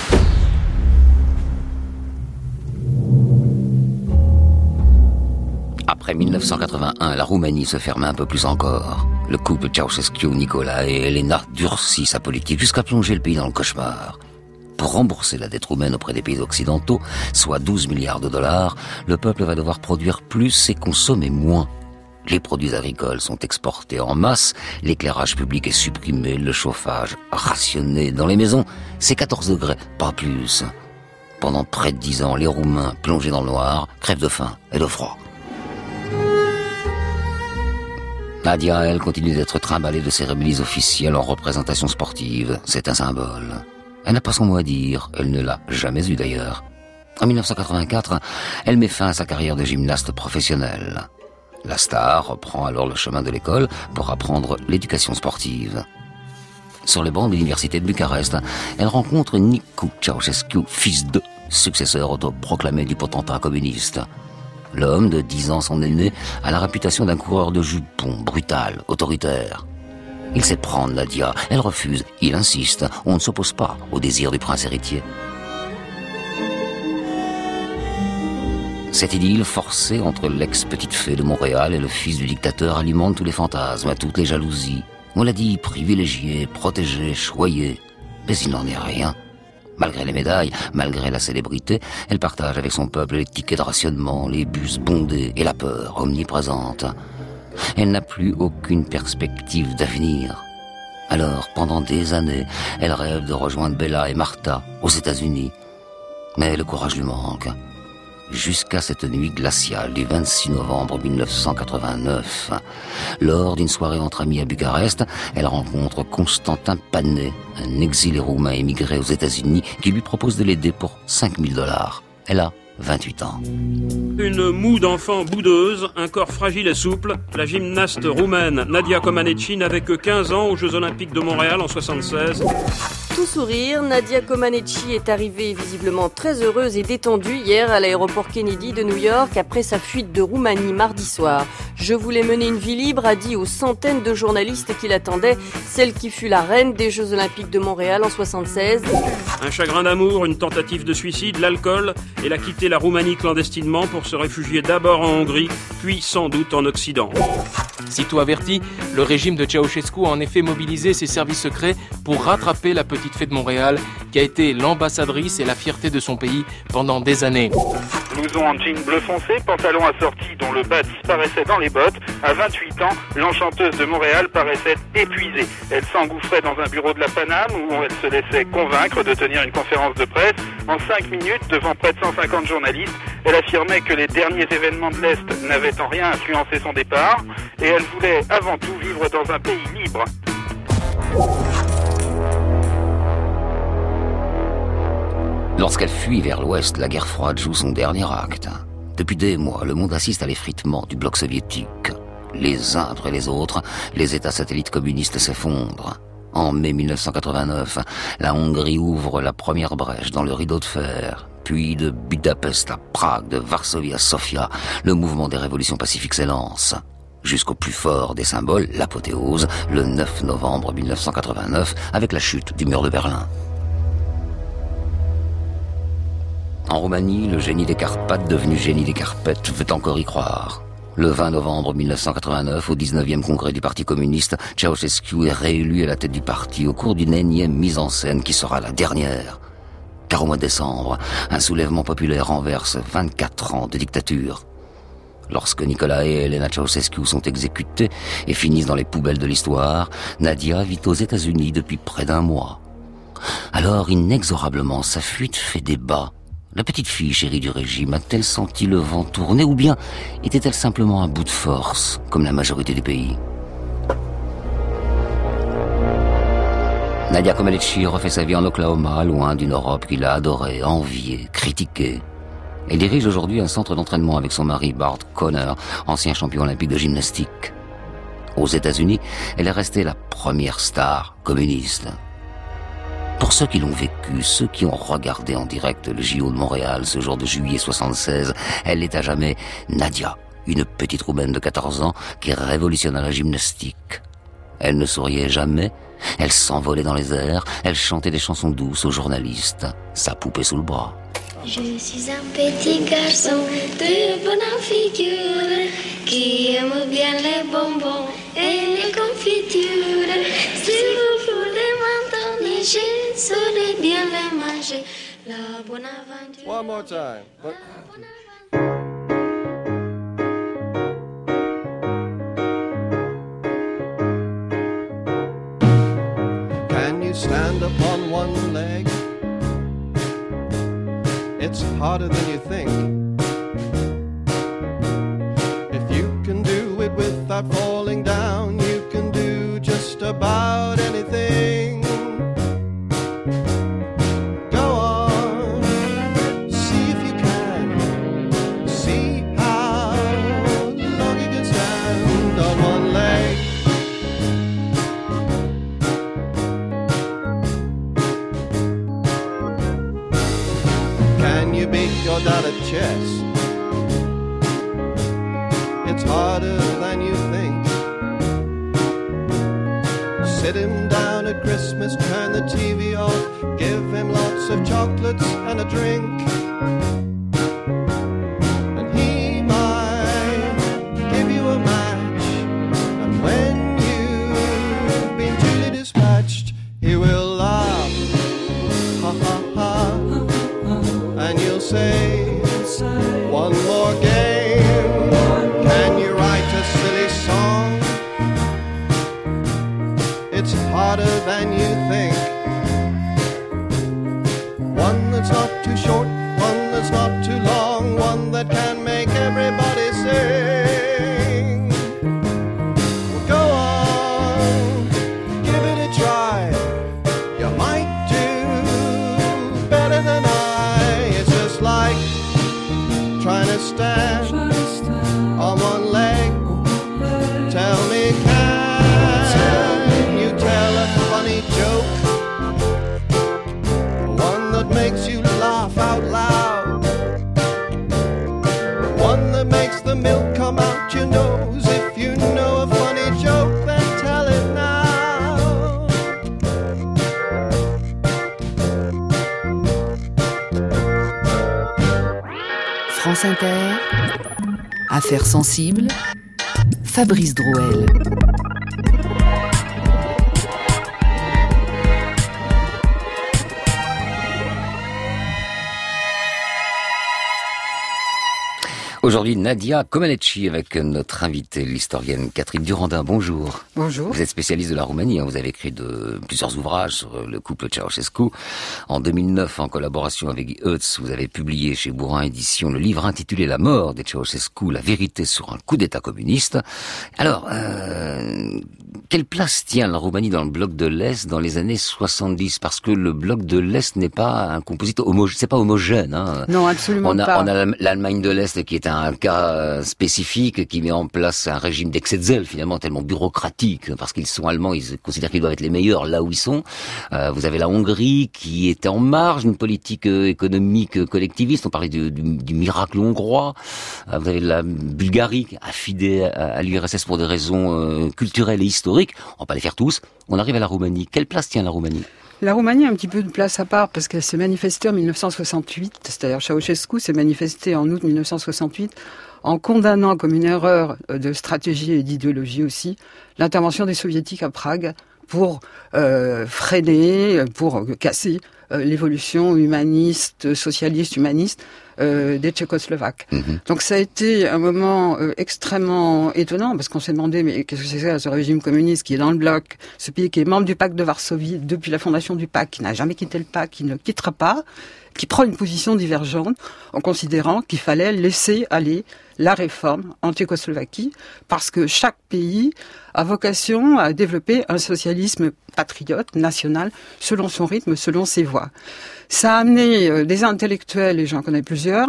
Après 1981, la Roumanie se ferme un peu plus encore. Le couple Ceausescu-Nicolas et Elena durcit sa politique jusqu'à plonger le pays dans le cauchemar. Pour rembourser la dette roumaine auprès des pays occidentaux, soit 12 milliards de dollars, le peuple va devoir produire plus et consommer moins. Les produits agricoles sont exportés en masse, l'éclairage public est supprimé, le chauffage rationné. Dans les maisons, c'est 14 degrés, pas plus. Pendant près de 10 ans, les Roumains, plongés dans le noir, crèvent de faim et de froid. Nadia, elle, continue d'être trimballée de cérémonies officielles en représentation sportive. C'est un symbole. Elle n'a pas son mot à dire, elle ne l'a jamais eu d'ailleurs. En 1984, elle met fin à sa carrière de gymnaste professionnelle. La star reprend alors le chemin de l'école pour apprendre l'éducation sportive. Sur les bancs de l'université de Bucarest, elle rencontre Nicu Ceausescu, fils de successeur autoproclamé du potentat communiste. L'homme de 10 ans son aîné a la réputation d'un coureur de jupons, brutal, autoritaire. Il sait prendre Nadia, elle refuse, il insiste, on ne s'oppose pas au désir du prince héritier. Cette idylle forcée entre l'ex-petite fée de Montréal et le fils du dictateur alimente tous les fantasmes, toutes les jalousies. On l'a dit, privilégié, protégé, choyé. Mais il n'en est rien. Malgré les médailles, malgré la célébrité, elle partage avec son peuple les tickets de rationnement, les bus bondés et la peur omniprésente. Elle n'a plus aucune perspective d'avenir. Alors, pendant des années, elle rêve de rejoindre Bela et Marta aux États-Unis. Mais le courage lui manque. Jusqu'à cette nuit glaciale du 26 novembre 1989. Lors d'une soirée entre amis à Bucarest, elle rencontre Constantin Panet, un exilé roumain émigré aux États-Unis qui lui propose de l'aider pour 5 000 $. Elle a 28 ans. Une moue d'enfant boudeuse, un corps fragile et souple, la gymnaste roumaine Nadia Comaneci n'avait que 15 ans aux Jeux Olympiques de Montréal en 1976. tout sourire, Nadia Comaneci est arrivée visiblement très heureuse et détendue hier à l'aéroport Kennedy de New York après sa fuite de Roumanie mardi soir. Je voulais mener une vie libre, a dit aux centaines de journalistes qui l'attendaient, celle qui fut la reine des Jeux Olympiques de Montréal en 1976. Un chagrin d'amour, une tentative de suicide, l'alcool. Elle a quitté la Roumanie clandestinement pour se réfugier d'abord en Hongrie, puis sans doute en Occident. Sitôt averti, le régime de Ceausescu a en effet mobilisé ses services secrets pour rattraper la petite fée de Montréal, qui a été l'ambassadrice et la fierté de son pays pendant des années. Blouson en jean bleu foncé, pantalon assorti dont le bas disparaissait dans les bottes. À 28 ans, l'enchanteuse de Montréal paraissait épuisée. Elle s'engouffrait dans un bureau de la Paname où elle se laissait convaincre de tenir une conférence de presse. En 5 minutes, devant près de 150 journalistes, elle affirmait que les derniers événements de l'Est n'avaient en rien influencé son départ et elle voulait avant tout vivre dans un pays libre. Lorsqu'elle fuit vers l'ouest, la guerre froide joue son dernier acte. Depuis des mois, le monde assiste à l'effritement du bloc soviétique. Les uns après les autres, les États satellites communistes s'effondrent. En mai 1989, la Hongrie ouvre la première brèche dans le rideau de fer. Puis de Budapest à Prague, de Varsovie à Sofia, le mouvement des révolutions pacifiques s'élance. Jusqu'au plus fort des symboles, l'apothéose, le 9 novembre 1989, avec la chute du mur de Berlin. En Roumanie, le génie des Carpates, devenu génie des Carpètes, veut encore y croire. Le 20 novembre 1989, au 19e congrès du Parti communiste, Ceausescu est réélu à la tête du parti au cours d'une énième mise en scène qui sera la dernière. Car au mois de décembre, un soulèvement populaire renverse 24 ans de dictature. Lorsque Nicolae et Elena Ceausescu sont exécutés et finissent dans les poubelles de l'histoire, Nadia vit aux États-Unis depuis près d'un mois. Alors, inexorablement, sa fuite fait débat. La petite fille chérie du régime a-t-elle senti le vent tourner ou bien était-elle simplement à bout de force, comme la majorité des pays? Nadia Comaneci refait sa vie en Oklahoma, loin d'une Europe qu'il a adorée, enviée, critiquée. Elle dirige aujourd'hui un centre d'entraînement avec son mari Bart Conner, ancien champion olympique de gymnastique. Aux États-Unis, elle est restée la première star communiste. Pour ceux qui l'ont vécu, ceux qui ont regardé en direct le JO de Montréal ce jour de juillet 76, elle est à jamais Nadia, une petite Roumaine de 14 ans qui révolutionna la gymnastique. Elle ne souriait jamais, elle s'envolait dans les airs, elle chantait des chansons douces aux journalistes, sa poupée sous le bras. Je suis un petit garçon de bonne figure qui aime bien les bonbons et les confitures. Si vous voulez m'entendre, je saurais bien les manger. La bonne aventure. One more time. Can you stand up on one leg? It's harder than you think. If you can do it without falling down, you can do just about anything. Go on, see if you can. See how long you can stand on one leg. Can you beat your dad at chess? It's harder than you think. Sit him down at Christmas, turn the TV off, give him lots of chocolates and a drink. And he might give you a match, and when you've been duly dispatched, he will laugh, ha ha ha. And you'll say, one more game. Can you write a silly song? It's harder than you think. One that's not too short, one that's not too long, one that can make everybody sing. Well, go on, give it a try. You might do better than I. It's just like trying to stand on one leg. Tell me, can you tell a funny joke? Affaires sensibles, Fabrice Drouel. Aujourd'hui, Nadia Comaneci avec notre invitée, l'historienne Catherine Durandin. Bonjour. Bonjour. Vous êtes spécialiste de la Roumanie. Vous avez écrit plusieurs ouvrages sur le couple Ceausescu. En 2009, en collaboration avec Eutz, vous avez publié chez Bourrin Éditions le livre intitulé La mort des Ceausescu, la vérité sur un coup d'État communiste. Alors, quelle place tient la Roumanie dans le bloc de l'Est dans les années 70? Parce que le bloc de l'Est n'est pas un composite homogène, c'est pas homogène. Hein. Non, absolument pas. On a l'Allemagne de l'Est qui est un cas spécifique qui met en place un régime d'excès de zèle finalement tellement bureaucratique parce qu'ils sont allemands, ils considèrent qu'ils doivent être les meilleurs là où ils sont. Vous avez la Hongrie qui était en marge d'une politique économique collectiviste. On parlait du miracle hongrois. Vous avez la Bulgarie affidée à l'URSS pour des raisons culturelles et historiques. On va pas les faire tous. On arrive à la Roumanie. Quelle place tient la Roumanie? La Roumanie a un petit peu de place à part parce qu'elle s'est manifestée en 1968, c'est-à-dire Ceausescu s'est manifesté en août 1968 en condamnant comme une erreur de stratégie et d'idéologie aussi l'intervention des soviétiques à Prague pour freiner, pour casser l'évolution humaniste, socialiste, humaniste des Tchécoslovaques. Donc ça a été un moment extrêmement étonnant parce qu'on s'est demandé mais qu'est-ce que c'est ça, ce régime communiste qui est dans le bloc, ce pays qui est membre du pacte de Varsovie depuis la fondation du pacte, qui n'a jamais quitté le pacte, qui ne quittera pas, qui prend une position divergente en considérant qu'il fallait laisser aller la réforme en Tchécoslovaquie parce que chaque pays a vocation à développer un socialisme patriote, national, selon son rythme, selon ses voies. Ça a amené des intellectuels, et j'en connais plusieurs,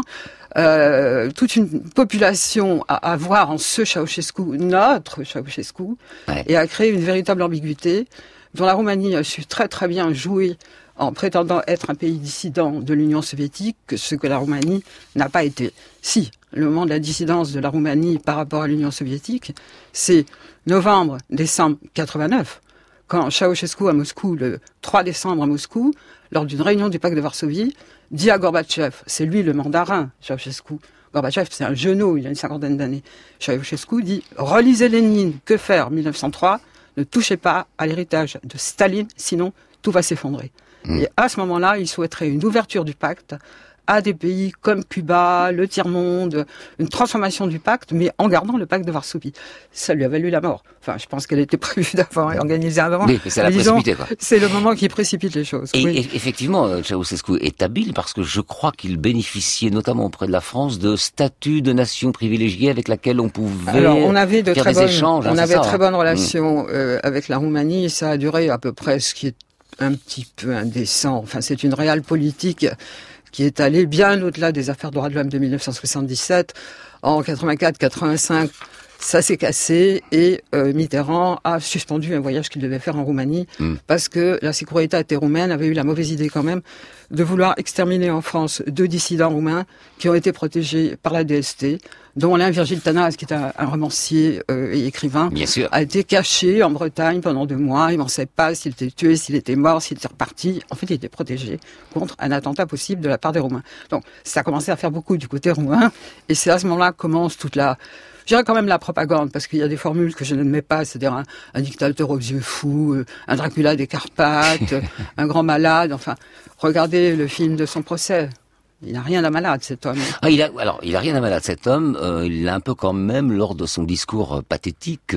toute une population à voir en ce Ceausescu, notre Ceausescu, et à créer une véritable ambiguïté dont la Roumanie a su très très bien jouer en prétendant être un pays dissident de l'Union soviétique, ce que la Roumanie n'a pas été. Si, le moment de la dissidence de la Roumanie par rapport à l'Union soviétique, c'est novembre-décembre 89, quand Ceausescu à Moscou, le 3 décembre à Moscou, lors d'une réunion du pacte de Varsovie, dit à Gorbatchev, c'est lui le mandarin, Ceausescu. Gorbatchev, c'est un genou, il a une cinquantaine d'années. Ceausescu dit, relisez Lénine, que faire, 1903, ne touchez pas à l'héritage de Staline, sinon tout va s'effondrer. Et à ce moment-là, il souhaiterait une ouverture du pacte à des pays comme Cuba, le tiers-monde, une transformation du pacte, mais en gardant le pacte de Varsovie. Ça lui a valu la mort. Enfin, je pense qu'elle était prévue d'avant et organisée avant. Oui, mais ça l'a précipité, quoi. C'est le moment qui précipite les choses. Et oui. Effectivement, Ceausescu est habile parce que je crois qu'il bénéficiait, notamment auprès de la France, de statut de nation privilégiée avec laquelle on pouvait Alors, on avait faire des échanges. On avait très bonnes relations avec la Roumanie et ça a duré à peu près, ce qui est un petit peu indécent. Enfin, c'est une réelle politique qui est allée bien au-delà des affaires droits de l'homme de 1977. En 84-85, ça s'est cassé et Mitterrand a suspendu un voyage qu'il devait faire en Roumanie parce que la Sécurité roumaine avait eu la mauvaise idée quand même de vouloir exterminer en France 2 dissidents roumains qui ont été protégés par la DST, dont l'un, Virgile Tanaz, qui est un romancier et écrivain, a été caché en Bretagne pendant 2 mois. Il n'en sait pas s'il était tué, s'il était mort, s'il était reparti. En fait, il était protégé contre un attentat possible de la part des Roumains. Donc, ça a commencé à faire beaucoup du côté roumain. Et c'est à ce moment-là que commence toute la... Je dirais quand même la propagande, parce qu'il y a des formules que je n'admets pas, c'est-à-dire un dictateur aux yeux fous, un Dracula des Carpates, un grand malade, enfin, regardez le film de son procès. Il n'a rien à malade, cet homme. Il a rien à malade, cet homme. Il l'a un peu quand même lors de son discours pathétique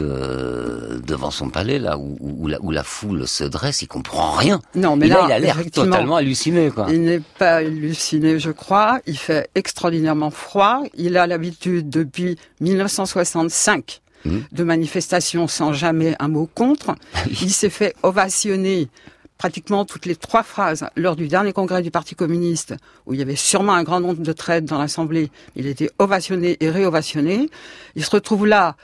devant son palais, là où la foule se dresse. Il comprend rien. Non, mais là, il a l'air totalement halluciné, quoi. Il n'est pas halluciné, je crois. Il fait extraordinairement froid. Il a l'habitude depuis 1965 de manifestations sans jamais un mot contre. Il s'est fait ovationner pratiquement toutes les 3 phrases lors du dernier congrès du Parti communiste, où il y avait sûrement un grand nombre de traites dans l'Assemblée. Il était ovationné et réovationné. Il se retrouve là,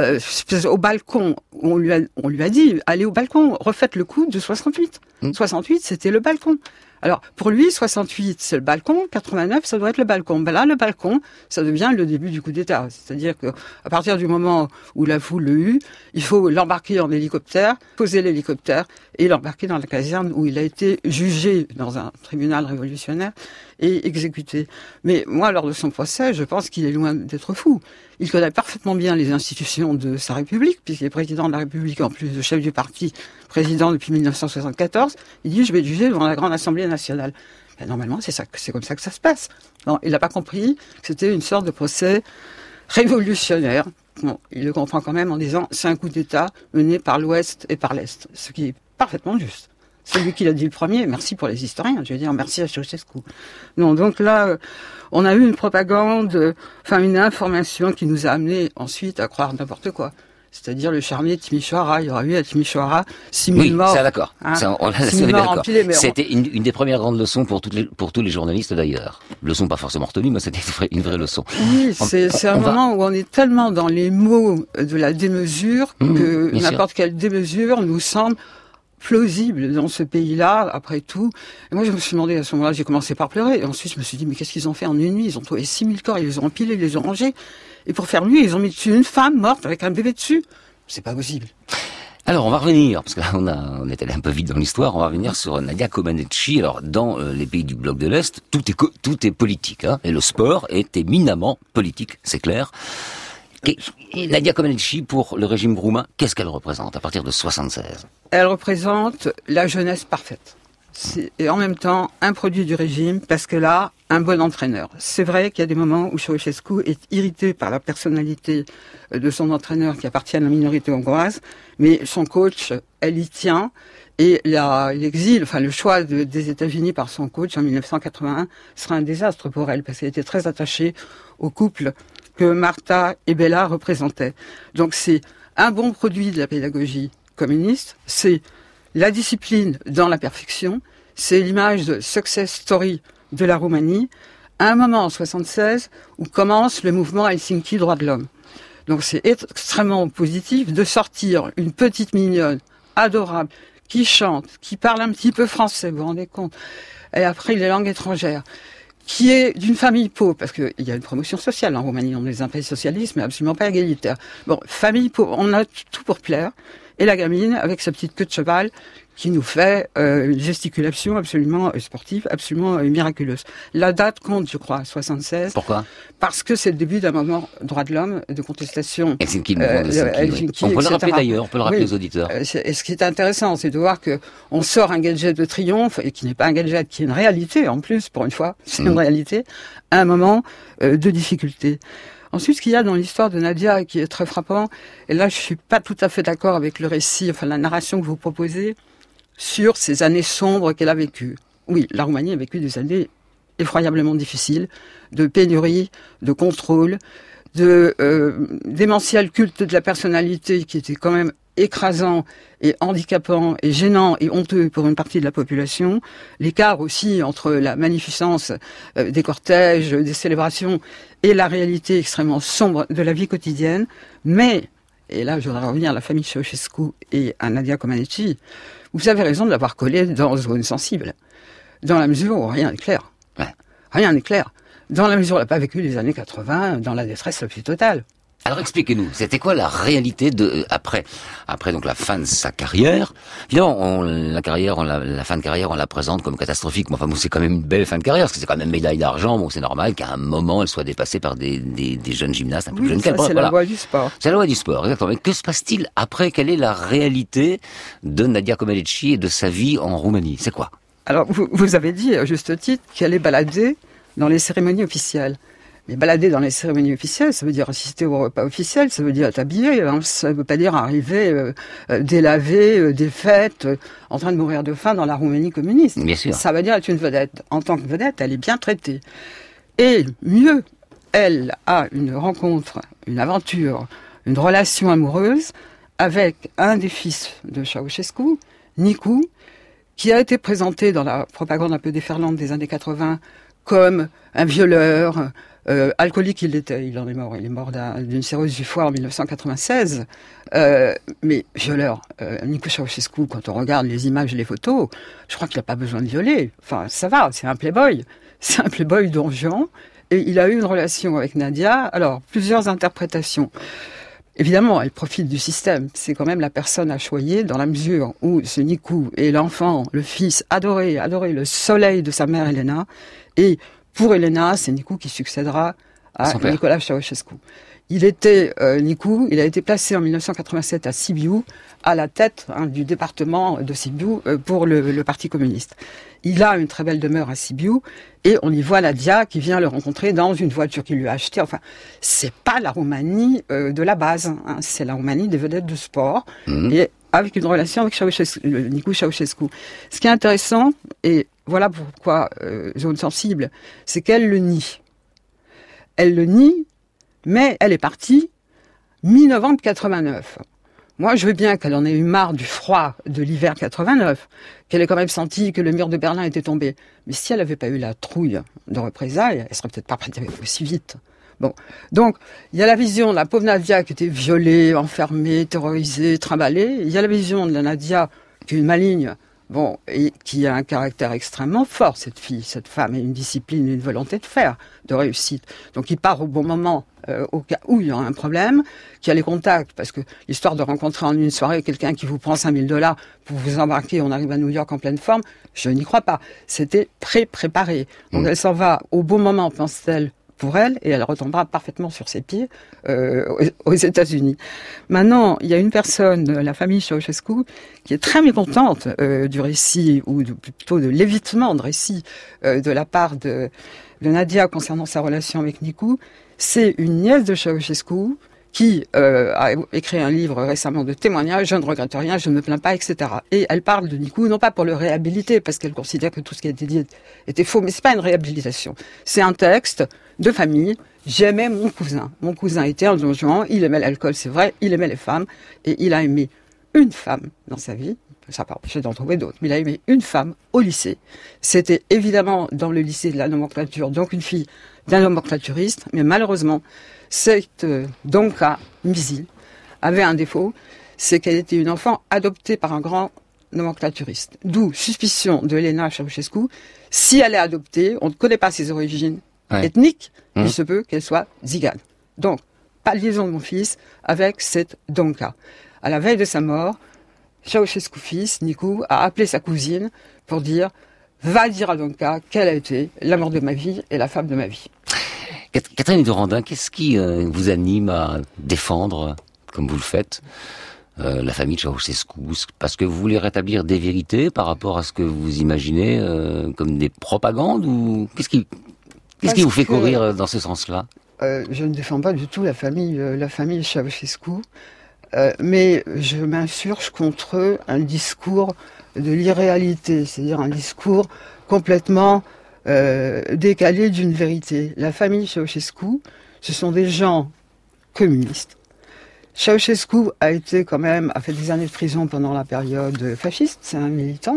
au balcon. On lui a dit, allez au balcon, refaites le coup de 68. 68, c'était le balcon. Alors, pour lui, 68, c'est le balcon, 89, ça doit être le balcon. Ben là, le balcon, ça devient le début du coup d'État. C'est-à-dire que, à partir du moment où la foule le eut, il faut l'embarquer en hélicoptère, poser l'hélicoptère et l'embarquer dans la caserne où il a été jugé dans un tribunal révolutionnaire et exécuté. Mais moi, lors de son procès, je pense qu'il est loin d'être fou. Il connaît parfaitement bien les institutions de sa République, puisqu'il est président de la République, en plus de chef du parti, président depuis 1974. Il dit, je vais juger devant la Grande Assemblée nationale. Ben, normalement, c'est comme ça que ça se passe. Non, il n'a pas compris que c'était une sorte de procès révolutionnaire. Bon, il le comprend quand même en disant, c'est un coup d'État mené par l'Ouest et par l'Est, ce qui est parfaitement juste. C'est lui qui l'a dit le premier, merci pour les historiens, je veux dire, merci à Ceausescu. Non, donc là, on a eu une propagande, une information qui nous a amené ensuite à croire n'importe quoi. C'est-à-dire le charnier de Timișoara, il y aura eu à Timișoara 6 000 morts. Oui, ça d'accord. Hein, on est d'accord. C'était une des premières grandes leçons pour tous les journalistes d'ailleurs. Leçon pas forcément retenue, mais c'était une vraie leçon. Oui, c'est un moment où on est tellement dans les mots de la démesure que n'importe quelle démesure nous semble plausible dans ce pays-là, après tout. Et moi, je me suis demandé, à ce moment-là, j'ai commencé par pleurer. Et ensuite, je me suis dit, mais qu'est-ce qu'ils ont fait en une nuit? Ils ont trouvé 6 000 corps, ils les ont empilés, ils les ont rangés. Et pour faire mieux, ils ont mis dessus une femme morte avec un bébé dessus. C'est pas possible. Alors, on va revenir, parce que là, on est allé un peu vite dans l'histoire, on va revenir sur Nadia Comaneci. Alors, dans les pays du bloc de l'Est, tout est politique, hein, et le sport est éminemment politique, c'est clair. Nadia Comaneci, pour le régime roumain, qu'est-ce qu'elle représente à partir de 76? Elle représente la jeunesse parfaite. Et en même temps, un produit du régime, parce qu'elle a un bon entraîneur. C'est vrai qu'il y a des moments où Ceausescu est irrité par la personnalité de son entraîneur qui appartient à la minorité hongroise, mais son coach, elle y tient. Et l'exil, le choix des États-Unis par son coach en 1981 sera un désastre pour elle, parce qu'elle était très attachée au couple que Marta et Bella représentaient. Donc c'est un bon produit de la pédagogie communiste, c'est la discipline dans la perfection, c'est l'image de success story de la Roumanie, à un moment en 76 où commence le mouvement Helsinki droits de l'homme. Donc c'est extrêmement positif de sortir une petite mignonne adorable qui chante, qui parle un petit peu français, vous vous rendez compte, et après les langues étrangères, qui est d'une famille pauvre, parce qu'il y a une promotion sociale en Roumanie, on est un pays socialiste, mais absolument pas égalitaire. Bon, famille pauvre, on a tout pour plaire, et la gamine, avec sa petite queue de cheval, qui nous fait une gesticulation absolument sportive, absolument miraculeuse. La date compte, je crois, 76. Pourquoi? Parce que c'est le début d'un moment droit de l'homme, de contestation. Helsinki, Helsinki, oui. On peut le rappeler d'ailleurs, on peut le rappeler aux auditeurs. Et ce qui est intéressant, c'est de voir que on sort un gadget de triomphe, et qui n'est pas un gadget, qui est une réalité, en plus, pour une fois, c'est une réalité, à un moment de difficulté. Ensuite, ce qu'il y a dans l'histoire de Nadia, et qui est très frappant, et là je suis pas tout à fait d'accord avec le récit, la narration que vous proposez, sur ces années sombres qu'elle a vécues. Oui, la Roumanie a vécu des années effroyablement difficiles, de pénurie, de contrôle, démentiel culte de la personnalité qui était quand même écrasant et handicapant et gênant et honteux pour une partie de la population. L'écart aussi entre la magnificence des cortèges, des célébrations et la réalité extrêmement sombre de la vie quotidienne. Mais, et là je voudrais revenir à la famille Ceausescu et à Nadia Comaneci, vous avez raison de l'avoir collée dans zone sensible, dans la mesure où rien n'est clair. Ouais. Rien n'est clair. Dans la mesure où elle n'a pas vécu les années 80 dans la détresse la plus totale. Alors expliquez-nous, c'était quoi la réalité après donc la fin de sa carrière? Évidemment, la fin de carrière, on la présente comme catastrophique. Mais enfin, bon, c'est quand même une belle fin de carrière, parce que c'est quand même médaille d'argent. Bon, c'est normal qu'à un moment, elle soit dépassée par des jeunes gymnastes un peu plus jeunes qu'elle. C'est la loi du sport. C'est la loi du sport, exactement. Mais que se passe-t-il après? Quelle est la réalité de Nadia Comaneci et de sa vie en Roumanie? C'est quoi? Alors, vous avez dit, à juste titre, qu'elle est baladée dans les cérémonies officielles. Mais balader dans les cérémonies officielles, ça veut dire assister au repas officiel, ça veut dire être habillé, hein, ça veut pas dire arriver délavé, défaite, en train de mourir de faim dans la Roumanie communiste. Bien sûr. Ça veut dire être une vedette. En tant que vedette, elle est bien traitée. Et mieux, elle a une rencontre, une aventure, une relation amoureuse avec un des fils de Ceausescu, Nicu, qui a été présenté dans la propagande un peu déferlante des années 80 comme un violeur, alcoolique il l'était, il est mort d'une cirrhose du foie en 1996, mais violeur, Nicu Ceausescu, quand on regarde les images et les photos, je crois qu'il n'a pas besoin de violer, enfin ça va, c'est un playboy don Juan, et il a eu une relation avec Nadia, alors plusieurs interprétations. Évidemment, elle profite du système. C'est quand même la personne à choyer dans la mesure où ce Nicu est l'enfant, le fils adoré, le soleil de sa mère Elena. Et pour Elena, c'est Nicu qui succédera à Nicolae Ceausescu. Il était Nicu, il a été placé en 1987 à Sibiu, à la tête du département de Sibiu pour le Parti communiste. Il a une très belle demeure à Sibiu et on y voit Nadia qui vient le rencontrer dans une voiture qu'il lui a achetée. Enfin, c'est pas la Roumanie de la base, c'est la Roumanie des vedettes de sport et avec une relation avec Nicu Ceausescu. Ce qui est intéressant, et voilà pourquoi zone sensible, c'est qu'elle le nie. Elle le nie, mais elle est partie mi-novembre 89. Moi, je veux bien qu'elle en ait eu marre du froid de l'hiver 89, qu'elle ait quand même senti que le mur de Berlin était tombé. Mais si elle n'avait pas eu la trouille de représailles, elle serait peut-être pas partie aussi vite. Bon. Donc, il y a la vision de la pauvre Nadia qui était violée, enfermée, terrorisée, trimballée. Il y a la vision de la Nadia qui est une maligne, bon, et qui a un caractère extrêmement fort, cette fille, cette femme, et une discipline, une volonté de faire, de réussite. Donc, il part au bon moment, au cas où il y a un problème, qui a les contacts, parce que l'histoire de rencontrer en une soirée quelqu'un qui vous prend $5,000 pour vous embarquer, on arrive à New York en pleine forme, je n'y crois pas. C'était préparé. Donc, elle s'en va au bon moment, pense-t-elle, pour elle, et elle retombera parfaitement sur ses pieds aux États-Unis. Maintenant, il y a une personne, la famille Ceausescu, qui est très mécontente du récit, ou plutôt de l'évitement de récit de la part de Nadia concernant sa relation avec Nicu. C'est une nièce de Ceausescu qui a écrit un livre récemment de témoignages, je ne regrette rien, je ne me plains pas, etc. Et elle parle de Nicu, non pas pour le réhabiliter, parce qu'elle considère que tout ce qui a été dit était faux, mais c'est pas une réhabilitation. C'est un texte de famille. J'aimais mon cousin. Mon cousin était un Don Juan, il aimait l'alcool, c'est vrai, il aimait les femmes, et il a aimé une femme dans sa vie. Ça pas empêché d'en trouver d'autres, mais il a aimé une femme au lycée. C'était évidemment dans le lycée de la nomenclature, donc une fille d'un nomenclaturiste, mais malheureusement, cette Donka Misi avait un défaut, c'est qu'elle était une enfant adoptée par un grand nomenclaturiste. D'où suspicion de Elena Ceausescu. Si elle est adoptée, on ne connaît pas ses origines ethniques, il se peut qu'elle soit zigane. Donc, pas de liaison de mon fils avec cette Donka. À la veille de sa mort, Ceausescu fils, Nicu, a appelé sa cousine pour dire « Va dire à Donka qu'elle a été l'amour de ma vie et la femme de ma vie ». Catherine Durandin, qu'est-ce qui vous anime à défendre, comme vous le faites, la famille Ceausescu? Parce que vous voulez rétablir des vérités par rapport à ce que vous imaginez comme des propagandes, ou qu'est-ce qui vous fait courir dans ce sens-là? Je ne défends pas du tout la famille Ceausescu, mais je m'insurge contre un discours de l'irréalité, c'est-à-dire un discours complètement décalé d'une vérité. La famille Ceausescu, ce sont des gens communistes. Ceausescu a fait des années de prison pendant la période fasciste, c'est un militant,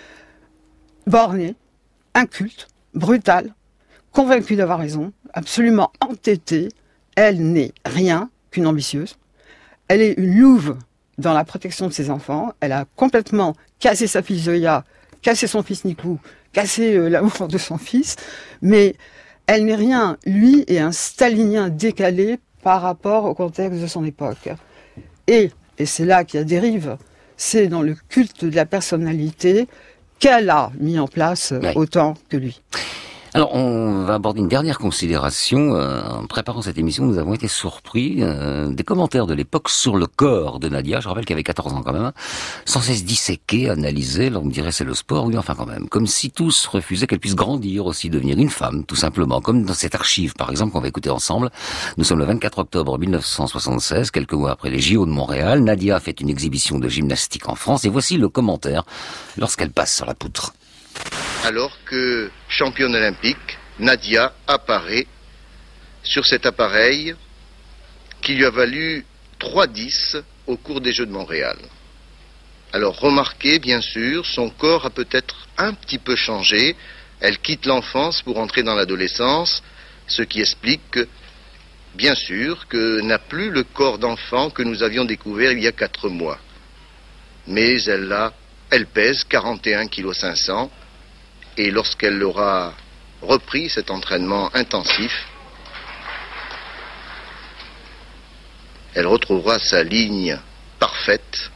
borné, inculte, brutal, convaincu d'avoir raison, absolument entêté. Elle n'est rien qu'une ambitieuse. Elle est une louve dans la protection de ses enfants. Elle a complètement cassé sa fille Zoya, cassé son fils Nicu, cassé l'amour de son fils. Mais elle n'est rien. Lui est un stalinien décalé par rapport au contexte de son époque. Et c'est là qu'il y a dérive, c'est dans le culte de la personnalité qu'elle a mis en place autant que lui. Alors, on va aborder une dernière considération. En préparant cette émission, nous avons été surpris des commentaires de l'époque sur le corps de Nadia. Je rappelle qu'elle avait 14 ans quand même, sans cesse disséquée, analysée. Là, on me dirait c'est le sport, oui, enfin quand même. Comme si tous refusaient qu'elle puisse grandir aussi, devenir une femme, tout simplement. Comme dans cette archive, par exemple, qu'on va écouter ensemble. Nous sommes le 24 octobre 1976, quelques mois après les JO de Montréal. Nadia a fait une exhibition de gymnastique en France, et voici le commentaire lorsqu'elle passe sur la poutre. Alors que championne olympique, Nadia apparaît sur cet appareil qui lui a valu 3-10 au cours des Jeux de Montréal. Alors remarquez, bien sûr, son corps a peut-être un petit peu changé. Elle quitte l'enfance pour entrer dans l'adolescence, ce qui explique, bien sûr, que n'a plus le corps d'enfant que nous avions découvert il y a 4 mois. Mais elle pèse 41,5 kg. Et lorsqu'elle aura repris cet entraînement intensif, elle retrouvera sa ligne parfaite.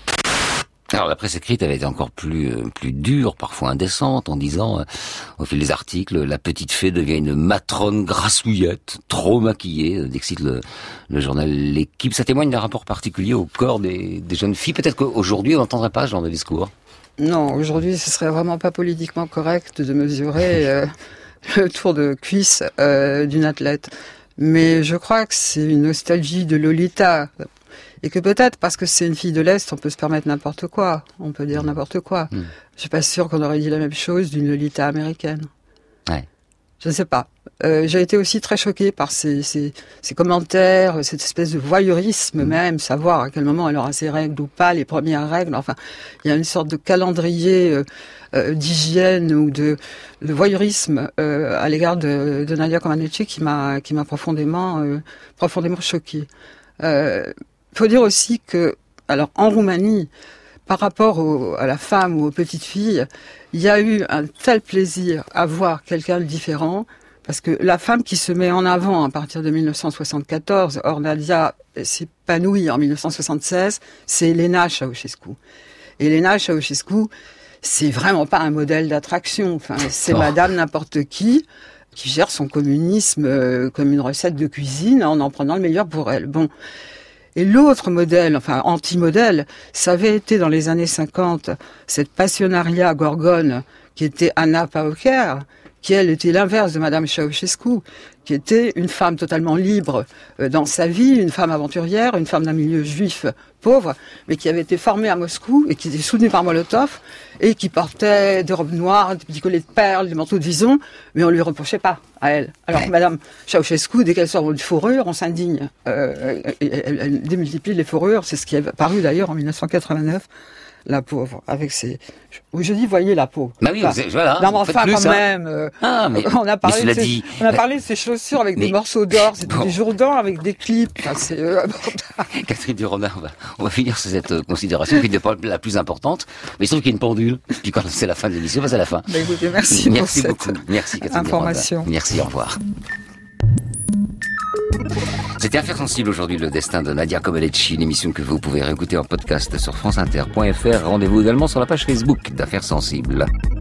Alors la presse écrite avait été encore plus dure, parfois indécente, en disant, au fil des articles, la petite fée devient une matrone grassouillette, trop maquillée, dixit le journal L'Équipe. Ça témoigne d'un rapport particulier au corps des jeunes filles. Peut-être qu'aujourd'hui on n'entendrait pas ce genre de discours. Non, aujourd'hui ce serait vraiment pas politiquement correct de mesurer le tour de cuisse d'une athlète. Mais je crois que c'est une nostalgie de Lolita. Et que peut-être, parce que c'est une fille de l'Est, on peut se permettre n'importe quoi. On peut dire n'importe quoi. Je suis pas sûre qu'on aurait dit la même chose d'une Lolita américaine. Ouais. Je ne sais pas. J'ai été aussi très choquée par ces commentaires, cette espèce de voyeurisme même, savoir à quel moment elle aura ses règles ou pas, les premières règles. Enfin, il y a une sorte de calendrier d'hygiène ou de voyeurisme à l'égard de Nadia Comaneci qui m'a profondément choquée. Faut dire aussi que, alors en Roumanie, par rapport à la femme ou aux petites filles, il y a eu un tel plaisir à voir quelqu'un de différent, parce que la femme qui se met en avant à partir de 1974, or Nadia s'épanouit en 1976, c'est Elena Ceausescu. Et Elena Ceausescu, c'est vraiment pas un modèle d'attraction. Enfin, c'est Madame n'importe qui gère son communisme comme une recette de cuisine en prenant le meilleur pour elle. Bon. Et l'autre modèle, enfin anti-modèle, ça avait été dans les années 50, cette passionnariat gorgone qui était Anna Pauker, qui elle était l'inverse de Madame Ceausescu, qui était une femme totalement libre dans sa vie, une femme aventurière, une femme d'un milieu juif pauvre, mais qui avait été formée à Moscou et qui était soutenue par Molotov et qui portait des robes noires, des petits collets de perles, des manteaux de vison, mais on lui reprochait pas à elle. Alors que Madame Ceausescu, dès qu'elle sort une fourrure, on s'indigne. Elle démultiplie les fourrures, c'est ce qui est apparu d'ailleurs en 1989. La pauvre, avec ses... Je dis, voyez la pauvre. Bah oui, voilà. Non, mais enfin, quand même. Mais on a parlé de ses chaussures avec des morceaux d'or. C'était des Jourdans avec des clips. Enfin, Catherine Duronin, on va finir sur cette considération qui n'est pas la plus importante. Mais il se trouve qu'il y a une pendule. Puis quand c'est la fin de l'émission, c'est la fin. Bah, écoutez, merci pour cette beaucoup. Merci, Catherine information. Duronin. Merci, au revoir. C'était Affaires sensibles aujourd'hui, le destin de Nadia Comaneci, une émission que vous pouvez réécouter en podcast sur franceinter.fr. Rendez-vous également sur la page Facebook d'Affaires sensibles.